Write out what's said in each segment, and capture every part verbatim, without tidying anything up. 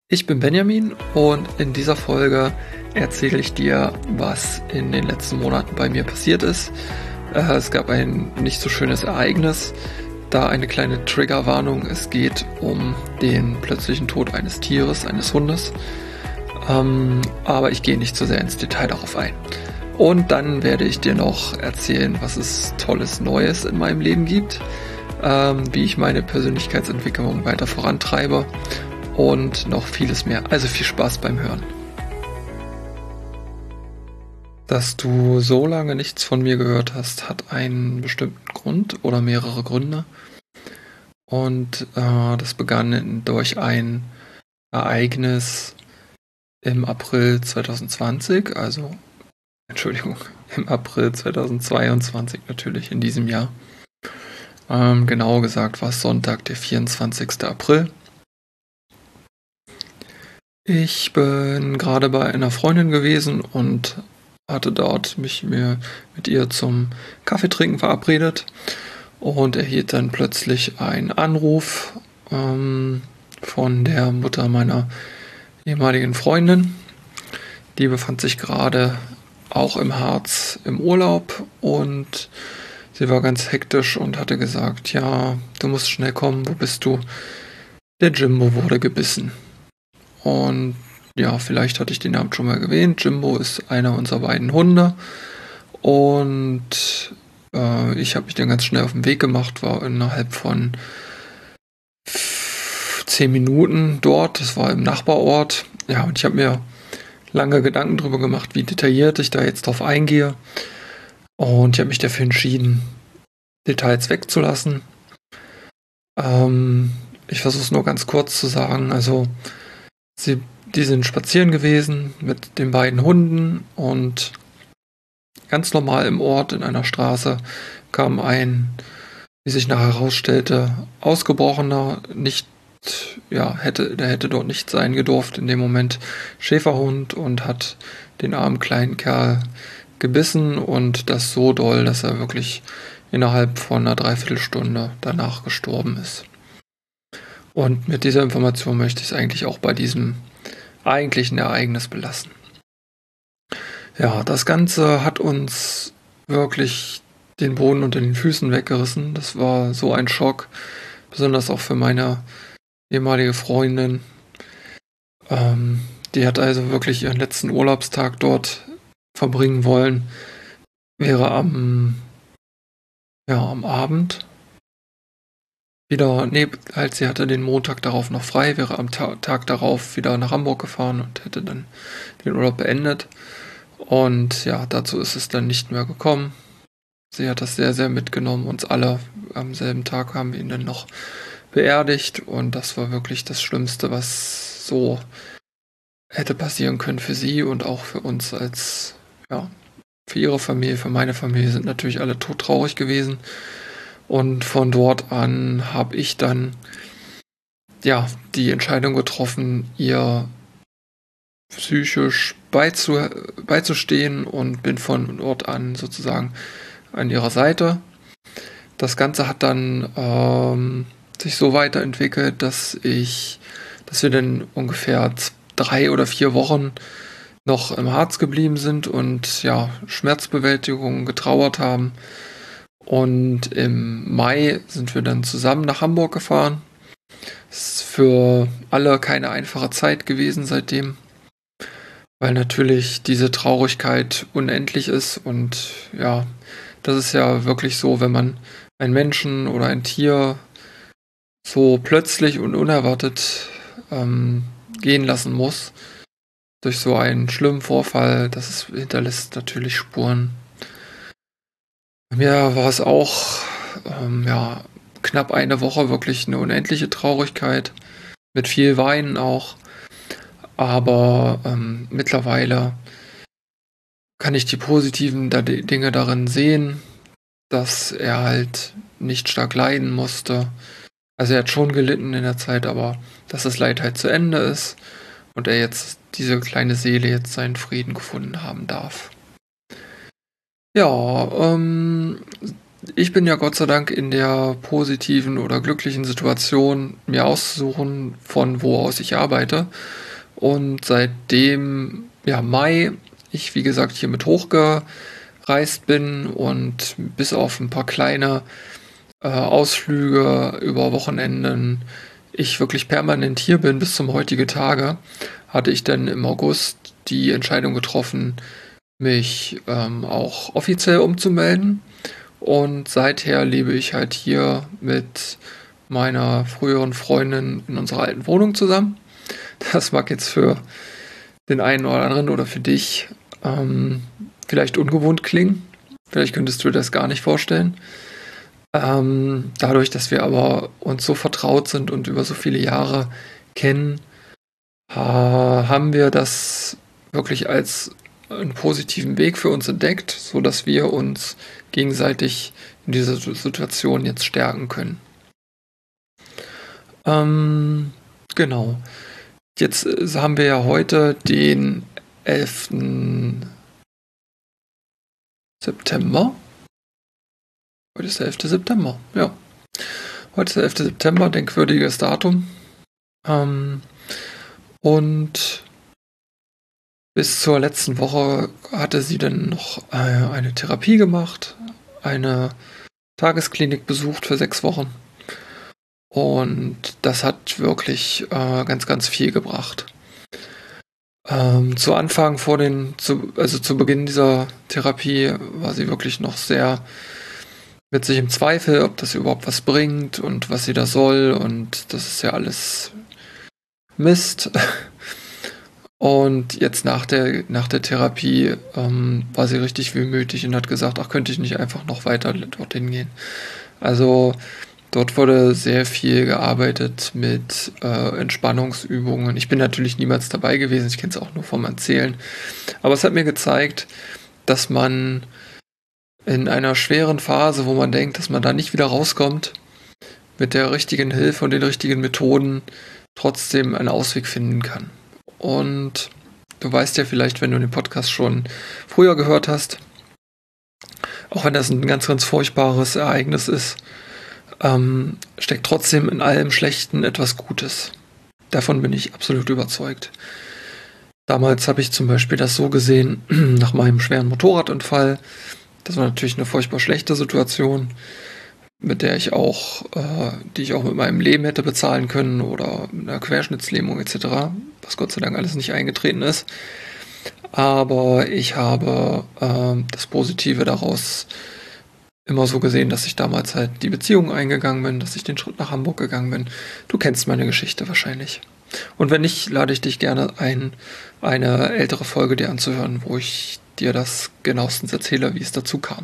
Ich bin Benjamin und in dieser Folge erzähle ich dir, was in den letzten Monaten bei mir passiert ist. Äh, es gab ein nicht so schönes Ereignis, da eine kleine Triggerwarnung. Es geht um den plötzlichen Tod eines Tieres, eines Hundes. Ähm, aber ich gehe nicht zu sehr ins Detail darauf ein. Und dann werde ich dir noch erzählen, was es Tolles Neues in meinem Leben gibt, ähm, wie ich meine Persönlichkeitsentwicklung weiter vorantreibe und noch vieles mehr. Also viel Spaß beim Hören. Dass du so lange nichts von mir gehört hast, hat einen bestimmten Grund oder mehrere Gründe. Und äh, das begann durch ein Ereignis im April zwanzig zwanzig, also Entschuldigung, im April zweitausendzweiundzwanzig natürlich in diesem Jahr. Ähm, genauer gesagt war es Sonntag, der vierundzwanzigster April. Ich bin gerade bei einer Freundin gewesen und hatte dort mich mir mit ihr zum Kaffeetrinken verabredet und erhielt dann plötzlich einen Anruf ähm, von der Mutter meiner ehemaligen Freundin. Die befand sich gerade auch im Harz im Urlaub und sie war ganz hektisch und hatte gesagt, ja, du musst schnell kommen, wo bist du? Der Jimbo wurde gebissen. Und ja, vielleicht hatte ich den Namen schon mal erwähnt. Jimbo ist einer unserer beiden Hunde. Und äh, ich habe mich dann ganz schnell auf den Weg gemacht, war innerhalb von zehn Minuten dort. Das war im Nachbarort. Ja, und ich habe mir lange Gedanken darüber gemacht, wie detailliert ich da jetzt drauf eingehe. Und ich habe mich dafür entschieden, Details wegzulassen. Ähm, ich versuche es nur ganz kurz zu sagen. Also Sie, die sind spazieren gewesen mit den beiden Hunden und ganz normal im Ort in einer Straße kam ein, wie sich nachher herausstellte, ausgebrochener, nicht, ja, hätte, der hätte dort nicht sein gedurft in dem Moment, Schäferhund und hat den armen kleinen Kerl gebissen und das so doll, dass er wirklich innerhalb von einer Dreiviertelstunde danach gestorben ist. Und mit dieser Information möchte ich es eigentlich auch bei diesem eigentlichen Ereignis belassen. Ja, das Ganze hat uns wirklich den Boden unter den Füßen weggerissen. Das war so ein Schock, besonders auch für meine ehemalige Freundin. Ähm, die hat also wirklich ihren letzten Urlaubstag dort verbringen wollen. Wäre am, ja, am Abend wieder, nee, halt, sie hatte den Montag darauf noch frei, wäre am Ta- Tag darauf wieder nach Hamburg gefahren und hätte dann den Urlaub beendet. Und ja, dazu ist es dann nicht mehr gekommen. Sie hat das sehr, sehr mitgenommen. Uns alle am selben Tag haben wir ihn dann noch beerdigt. Und das war wirklich das Schlimmste, was so hätte passieren können für sie und auch für uns als, ja, für ihre Familie, für meine Familie sind natürlich alle todtraurig gewesen. Und von dort an habe ich dann ja die Entscheidung getroffen, ihr psychisch beizu, beizustehen und bin von dort an sozusagen an ihrer Seite. Das Ganze hat dann ähm, sich so weiterentwickelt, dass ich, dass wir dann ungefähr drei oder vier Wochen noch im Harz geblieben sind und ja, Schmerzbewältigung getrauert haben. Und im Mai sind wir dann zusammen nach Hamburg gefahren. Es ist für alle keine einfache Zeit gewesen seitdem, weil natürlich diese Traurigkeit unendlich ist und ja, das ist ja wirklich so, wenn man einen Menschen oder ein Tier so plötzlich und unerwartet ähm, gehen lassen muss, durch so einen schlimmen Vorfall, das ist, hinterlässt natürlich Spuren. Bei mir war es auch ähm, ja, knapp eine Woche wirklich eine unendliche Traurigkeit, mit viel Weinen auch. Aber ähm, mittlerweile kann ich die positiven da- Dinge darin sehen, dass er halt nicht stark leiden musste. Also er hat schon gelitten in der Zeit, aber dass das Leid halt zu Ende ist und er jetzt, diese kleine Seele jetzt seinen Frieden gefunden haben darf. Ja, ähm, ich bin ja Gott sei Dank in der positiven oder glücklichen Situation, mir auszusuchen, von wo aus ich arbeite. Und seitdem, ja, Mai, ich wie gesagt hier mit hochgereist bin und bis auf ein paar kleine äh, Ausflüge über Wochenenden ich wirklich permanent hier bin bis zum heutigen Tage, hatte ich dann im August die Entscheidung getroffen, mich ähm, auch offiziell umzumelden. Und seither lebe ich halt hier mit meiner früheren Freundin in unserer alten Wohnung zusammen. Das mag jetzt für den einen oder anderen oder für dich ähm, vielleicht ungewohnt klingen. Vielleicht könntest du dir das gar nicht vorstellen. Ähm, dadurch, dass wir aber uns so vertraut sind und über so viele Jahre kennen, äh, haben wir das wirklich als einen positiven Weg für uns entdeckt, so dass wir uns gegenseitig in dieser Situation jetzt stärken können. Ähm, genau. Jetzt äh, haben wir ja heute den elften September. Heute ist der elfte September, ja. Heute ist der elfte September, denkwürdiges Datum. Ähm, und bis zur letzten Woche hatte sie dann noch äh, eine Therapie gemacht, eine Tagesklinik besucht für sechs Wochen. Und das hat wirklich äh, ganz, ganz viel gebracht. Ähm, zu Anfang vor den, zu, also zu Beginn dieser Therapie war sie wirklich noch sehr mit sich im Zweifel, ob das überhaupt was bringt und was sie da soll, und das ist ja alles Mist. Und jetzt nach der, nach der Therapie ähm, war sie richtig wehmütig und hat gesagt, ach, könnte ich nicht einfach noch weiter dorthin gehen. Also dort wurde sehr viel gearbeitet mit äh, Entspannungsübungen. Ich bin natürlich niemals dabei gewesen, ich kenne es auch nur vom Erzählen. Aber es hat mir gezeigt, dass man in einer schweren Phase, wo man denkt, dass man da nicht wieder rauskommt, mit der richtigen Hilfe und den richtigen Methoden trotzdem einen Ausweg finden kann. Und du weißt ja vielleicht, wenn du den Podcast schon früher gehört hast, auch wenn das ein ganz, ganz furchtbares Ereignis ist, ähm, steckt trotzdem in allem Schlechten etwas Gutes. Davon bin ich absolut überzeugt. Damals habe ich zum Beispiel das so gesehen, nach meinem schweren Motorradunfall. Das war natürlich eine furchtbar schlechte Situation, mit der ich auch, äh, die ich auch mit meinem Leben hätte bezahlen können oder mit einer Querschnittslähmung et cetera, was Gott sei Dank alles nicht eingetreten ist. Aber ich habe äh, das Positive daraus immer so gesehen, dass ich damals halt die Beziehung eingegangen bin, dass ich den Schritt nach Hamburg gegangen bin. Du kennst meine Geschichte wahrscheinlich. Und wenn nicht, lade ich dich gerne ein, eine ältere Folge dir anzuhören, wo ich dir das genauestens erzähle, wie es dazu kam.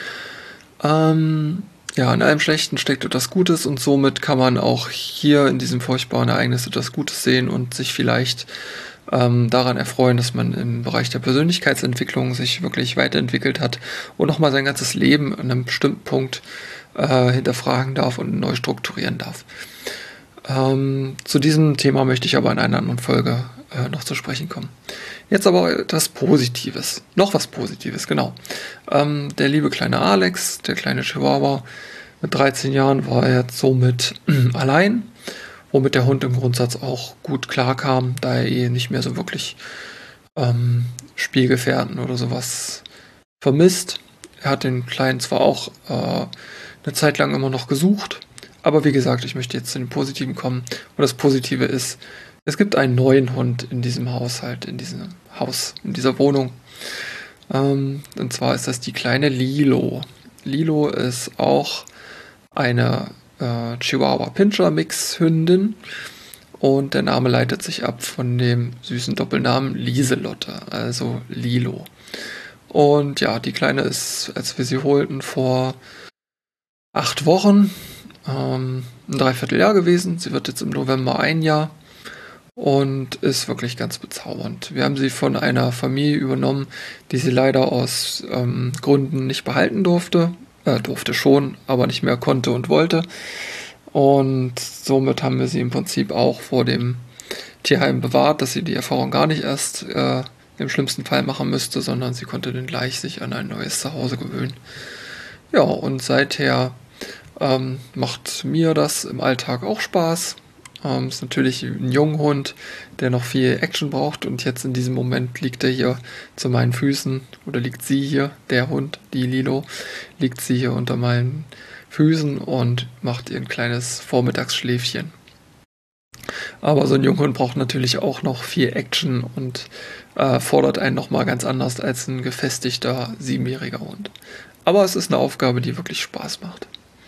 Ähm, ja, in allem Schlechten steckt etwas Gutes, und somit kann man auch hier in diesem furchtbaren Ereignis etwas Gutes sehen und sich vielleicht ähm, daran erfreuen, dass man im Bereich der Persönlichkeitsentwicklung sich wirklich weiterentwickelt hat und nochmal sein ganzes Leben an einem bestimmten Punkt äh, hinterfragen darf und neu strukturieren darf. Ähm, zu diesem Thema möchte ich aber in einer anderen Folge äh, noch zu sprechen kommen. Jetzt aber etwas Positives. Noch was Positives, genau. Ähm, der liebe kleine Alex, der kleine Chihuahua, mit dreizehn Jahren war er jetzt somit allein, womit der Hund im Grundsatz auch gut klarkam, da er eh nicht mehr so wirklich ähm, Spielgefährten oder sowas vermisst. Er hat den Kleinen zwar auch äh, eine Zeit lang immer noch gesucht, aber wie gesagt, ich möchte jetzt zu den Positiven kommen. Und das Positive ist, es gibt einen neuen Hund in diesem Haushalt, in diesem Haus, in dieser Wohnung. Ähm, und zwar ist das die kleine Lilo. Lilo ist auch eine äh, Chihuahua-Pinscher-Mix-Hündin. Und der Name leitet sich ab von dem süßen Doppelnamen Lieselotte, also Lilo. Und ja, die Kleine ist, als wir sie holten, vor acht Wochen, ähm, ein Dreivierteljahr gewesen. Sie wird jetzt im November ein Jahr und ist wirklich ganz bezaubernd. Wir haben sie von einer Familie übernommen, die sie leider aus ähm, Gründen nicht behalten durfte. Äh, durfte schon, aber nicht mehr konnte und wollte. Und somit haben wir sie im Prinzip auch vor dem Tierheim bewahrt, dass sie die Erfahrung gar nicht erst äh, im schlimmsten Fall machen müsste, sondern sie konnte dann gleich sich an ein neues Zuhause gewöhnen. Ja, und seither ähm, macht mir das im Alltag auch Spaß. Ähm, ist natürlich ein Junghund, der noch viel Action braucht und jetzt in diesem Moment liegt er hier zu meinen Füßen oder liegt sie hier, der Hund, die Lilo, liegt sie hier unter meinen Füßen und macht ihr ein kleines Vormittagsschläfchen. Aber so ein Junghund braucht natürlich auch noch viel Action und äh, fordert einen nochmal ganz anders als ein gefestigter siebenjähriger Hund. Aber es ist eine Aufgabe, die wirklich Spaß macht.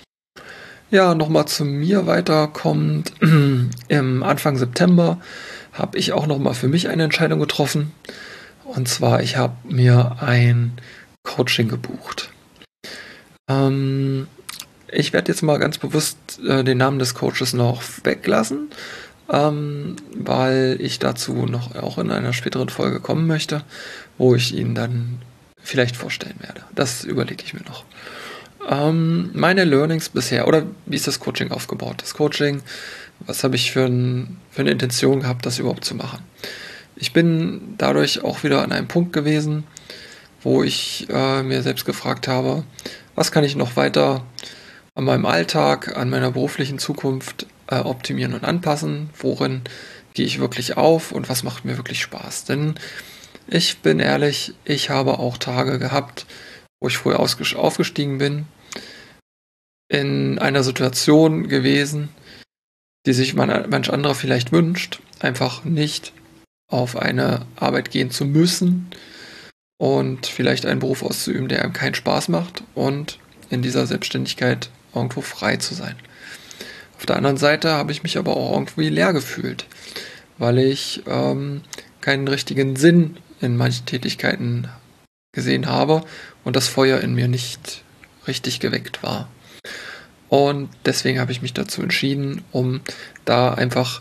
Ja, nochmal zu mir weiterkommt. Im Anfang September habe ich auch nochmal für mich eine Entscheidung getroffen. Und zwar, ich habe mir ein Coaching gebucht. Ähm, ich werde jetzt mal ganz bewusst äh, den Namen des Coaches noch weglassen, ähm, weil ich dazu noch auch in einer späteren Folge kommen möchte, wo ich ihn dann vielleicht vorstellen werde. Das überlege ich mir noch. Ähm, meine Learnings bisher, oder wie ist das Coaching aufgebaut? Das Coaching, was habe ich für, ein, für eine Intention gehabt, das überhaupt zu machen? Ich bin dadurch auch wieder an einem Punkt gewesen, wo ich äh, mir selbst gefragt habe, was kann ich noch weiter an meinem Alltag, an meiner beruflichen Zukunft äh, optimieren und anpassen? Worin gehe ich wirklich auf und was macht mir wirklich Spaß? Denn ich bin ehrlich, ich habe auch Tage gehabt, wo ich früh aufgestiegen bin, in einer Situation gewesen, die sich man, manch anderer vielleicht wünscht, einfach nicht auf eine Arbeit gehen zu müssen und vielleicht einen Beruf auszuüben, der einem keinen Spaß macht und in dieser Selbstständigkeit irgendwo frei zu sein. Auf der anderen Seite habe ich mich aber auch irgendwie leer gefühlt, weil ich ähm, keinen richtigen Sinn in manchen Tätigkeiten gesehen habe und das Feuer in mir nicht richtig geweckt war. Und deswegen habe ich mich dazu entschieden, um da einfach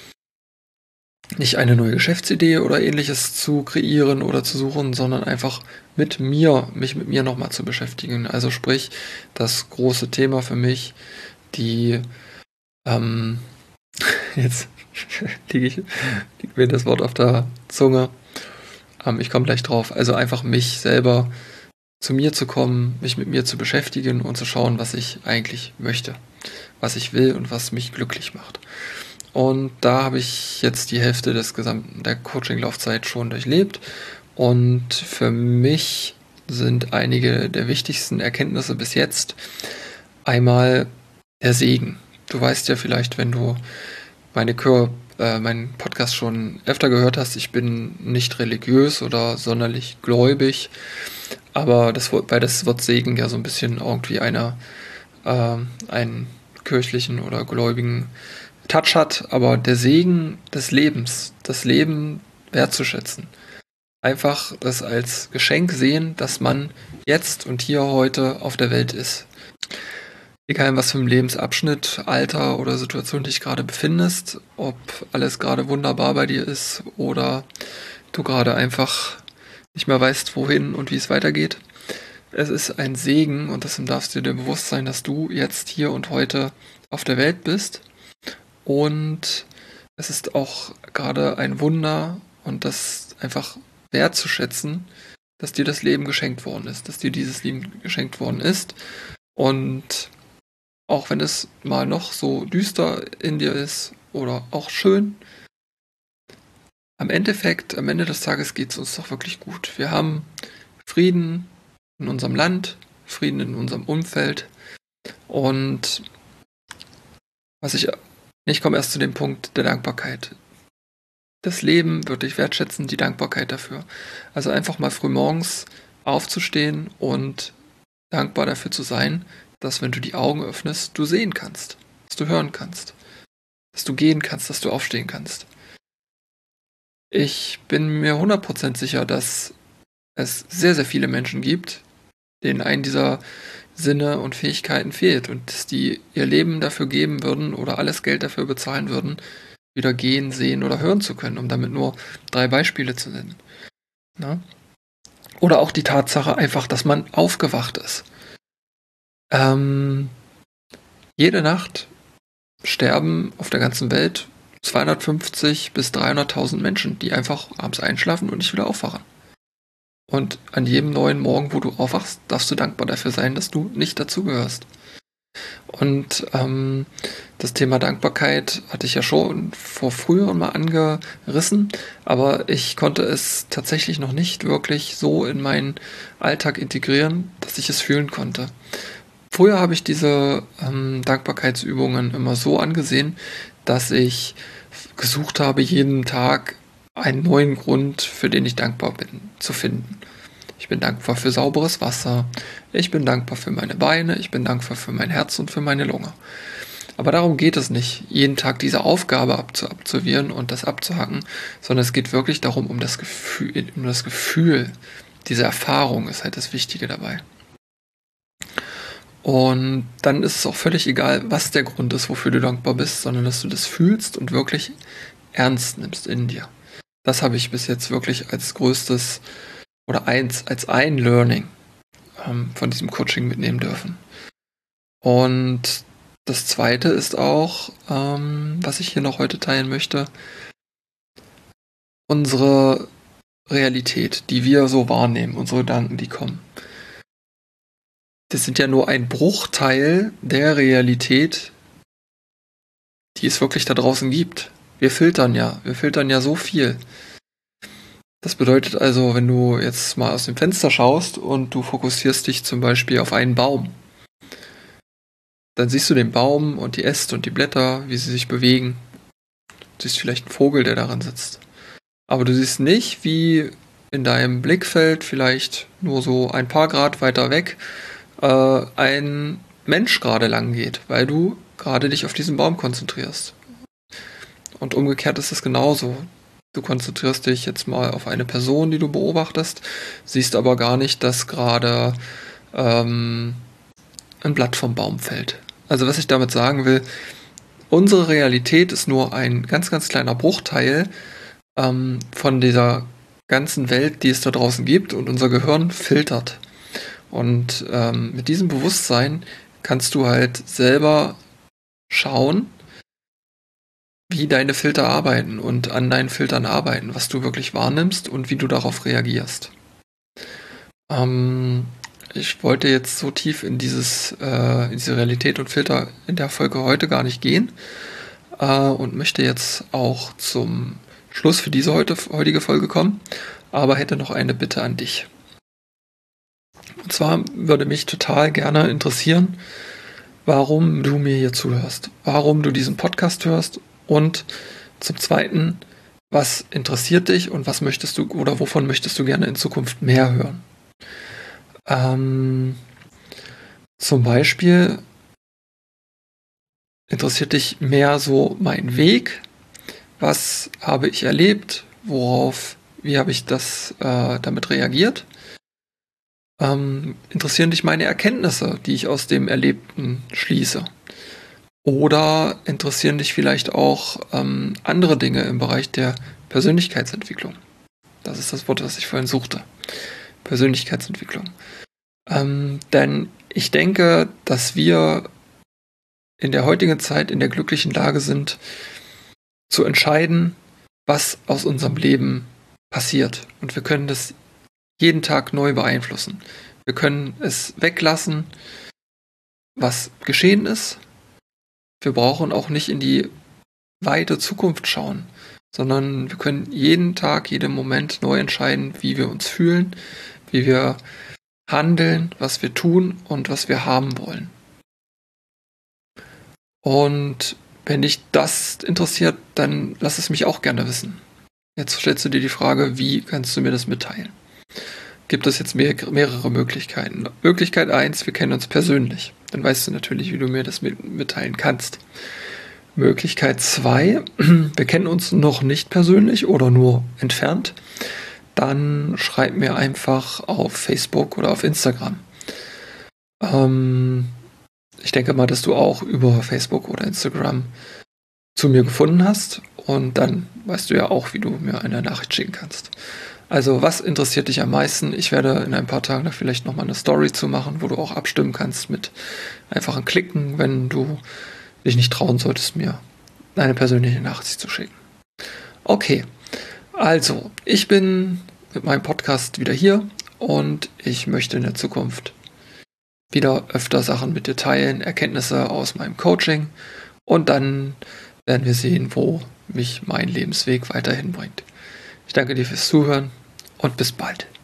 nicht eine neue Geschäftsidee oder ähnliches zu kreieren oder zu suchen, sondern einfach mit mir, mich mit mir nochmal zu beschäftigen. Also sprich, das große Thema für mich, die, ähm, jetzt liege ich, liegt mir das Wort auf der Zunge, ähm, ich komme gleich drauf, also einfach mich selber zu mir zu kommen, mich mit mir zu beschäftigen und zu schauen, was ich eigentlich möchte, was ich will und was mich glücklich macht. Und da habe ich jetzt die Hälfte des gesamten der Coaching-Laufzeit schon durchlebt. Und für mich sind einige der wichtigsten Erkenntnisse bis jetzt einmal der Segen. Du weißt ja vielleicht, wenn du meine Chor, äh, meinen Podcast schon öfter gehört hast, ich bin nicht religiös oder sonderlich gläubig, aber das Wort, weil das Wort Segen ja so ein bisschen irgendwie einer, äh, einen kirchlichen oder gläubigen Touch hat, aber der Segen des Lebens, das Leben wertzuschätzen. Einfach das als Geschenk sehen, dass man jetzt und hier heute auf der Welt ist. Egal in was für einem Lebensabschnitt, Alter oder Situation dich gerade befindest, ob alles gerade wunderbar bei dir ist oder du gerade einfach nicht mehr weißt, wohin und wie es weitergeht. Es ist ein Segen und deswegen darfst du dir bewusst sein, dass du jetzt hier und heute auf der Welt bist. Und es ist auch gerade ein Wunder und das einfach wertzuschätzen, dass dir das Leben geschenkt worden ist, dass dir dieses Leben geschenkt worden ist. Und auch wenn es mal noch so düster in dir ist oder auch schön, am Endeffekt, am Ende des Tages geht es uns doch wirklich gut. Wir haben Frieden in unserem Land, Frieden in unserem Umfeld und was ich Ich komme erst zu dem Punkt der Dankbarkeit. Das Leben wird dich wertschätzen, die Dankbarkeit dafür. Also einfach mal früh morgens aufzustehen und dankbar dafür zu sein, dass wenn du die Augen öffnest, du sehen kannst, dass du hören kannst, dass du gehen kannst, dass du aufstehen kannst. Ich bin mir hundert Prozent sicher, dass es sehr, sehr viele Menschen gibt, denen einen dieser Sinne und Fähigkeiten fehlt und dass die ihr Leben dafür geben würden oder alles Geld dafür bezahlen würden, wieder gehen, sehen oder hören zu können, um damit nur drei Beispiele zu nennen. Ne? Oder auch die Tatsache einfach, dass man aufgewacht ist. Ähm, jede Nacht sterben auf der ganzen Welt zweihundertfünfzig bis dreihunderttausend Menschen, die einfach abends einschlafen und nicht wieder aufwachen. Und an jedem neuen Morgen, wo du aufwachst, darfst du dankbar dafür sein, dass du nicht dazugehörst. Und ähm, das Thema Dankbarkeit hatte ich ja schon vor früheren mal angerissen, aber ich konnte es tatsächlich noch nicht wirklich so in meinen Alltag integrieren, dass ich es fühlen konnte. Früher habe ich diese ähm, Dankbarkeitsübungen immer so angesehen, dass ich gesucht habe, jeden Tag einen neuen Grund, für den ich dankbar bin, zu finden. Ich bin dankbar für sauberes Wasser, ich bin dankbar für meine Beine, ich bin dankbar für mein Herz und für meine Lunge. Aber darum geht es nicht, jeden Tag diese Aufgabe abzu- absolvieren und das abzuhacken, sondern es geht wirklich darum, um das Gefühl, um das Gefühl, diese Erfahrung ist halt das Wichtige dabei. Und dann ist es auch völlig egal, was der Grund ist, wofür du dankbar bist, sondern dass du das fühlst und wirklich ernst nimmst in dir. Das habe ich bis jetzt wirklich als größtes oder eins, als ein Learning ähm, von diesem Coaching mitnehmen dürfen. Und das zweite ist auch, ähm, was ich hier noch heute teilen möchte, unsere Realität, die wir so wahrnehmen, unsere Gedanken, die kommen. Das sind ja nur ein Bruchteil der Realität, die es wirklich da draußen gibt. Wir filtern ja, wir filtern ja so viel. Das bedeutet also, wenn du jetzt mal aus dem Fenster schaust und du fokussierst dich zum Beispiel auf einen Baum, dann siehst du den Baum und die Äste und die Blätter, wie sie sich bewegen. Du siehst vielleicht einen Vogel, der daran sitzt. Aber du siehst nicht, wie in deinem Blickfeld vielleicht nur so ein paar Grad weiter weg äh, ein Mensch gerade lang geht, weil du gerade dich auf diesen Baum konzentrierst. Und umgekehrt ist es genauso. Du konzentrierst dich jetzt mal auf eine Person, die du beobachtest, siehst aber gar nicht, dass gerade ähm, ein Blatt vom Baum fällt. Also was ich damit sagen will, unsere Realität ist nur ein ganz, ganz kleiner Bruchteil ähm, von dieser ganzen Welt, die es da draußen gibt, und unser Gehirn filtert. Und ähm, mit diesem Bewusstsein kannst du halt selber schauen, wie deine Filter arbeiten und an deinen Filtern arbeiten, was du wirklich wahrnimmst und wie du darauf reagierst. Ähm, ich wollte jetzt so tief in dieses, äh, in diese Realität und Filter in der Folge heute gar nicht gehen äh, und möchte jetzt auch zum Schluss für diese heute, heutige Folge kommen, aber hätte noch eine Bitte an dich. Und zwar würde mich total gerne interessieren, warum du mir hier zuhörst, warum du diesen Podcast hörst und zum Zweiten, was interessiert dich und was möchtest du oder wovon möchtest du gerne in Zukunft mehr hören? Ähm, zum Beispiel interessiert dich mehr so mein Weg, was habe ich erlebt, worauf, wie habe ich das äh, damit reagiert? Ähm, interessieren dich meine Erkenntnisse, die ich aus dem Erlebten schließe? Oder interessieren dich vielleicht auch ähm, andere Dinge im Bereich der Persönlichkeitsentwicklung? Das ist das Wort, was ich vorhin suchte. Persönlichkeitsentwicklung. Ähm, denn ich denke, dass wir in der heutigen Zeit in der glücklichen Lage sind, zu entscheiden, was aus unserem Leben passiert. Und wir können das jeden Tag neu beeinflussen. Wir können es weglassen, was geschehen ist. Wir brauchen auch nicht in die weite Zukunft schauen, sondern wir können jeden Tag, jeden Moment neu entscheiden, wie wir uns fühlen, wie wir handeln, was wir tun und was wir haben wollen. Und wenn dich das interessiert, dann lass es mich auch gerne wissen. Jetzt stellst du dir die Frage, wie kannst du mir das mitteilen? Gibt es jetzt mehr, mehrere Möglichkeiten. Möglichkeit eins, wir kennen uns persönlich. Dann weißt du natürlich, wie du mir das mitteilen kannst. Möglichkeit zwei, wir kennen uns noch nicht persönlich oder nur entfernt. Dann schreib mir einfach auf Facebook oder auf Instagram. Ähm, ich denke mal, dass du auch über Facebook oder Instagram zu mir gefunden hast. Und dann weißt du ja auch, wie du mir eine Nachricht schicken kannst. Also, was interessiert dich am meisten? Ich werde in ein paar Tagen da vielleicht nochmal eine Story zu machen, wo du auch abstimmen kannst mit einfachen Klicken, wenn du dich nicht trauen solltest, mir eine persönliche Nachricht zu schicken. Okay, also, ich bin mit meinem Podcast wieder hier und ich möchte in der Zukunft wieder öfter Sachen mit dir teilen, Erkenntnisse aus meinem Coaching, und dann werden wir sehen, wo mich mein Lebensweg weiterhin bringt. Ich danke dir fürs Zuhören und bis bald.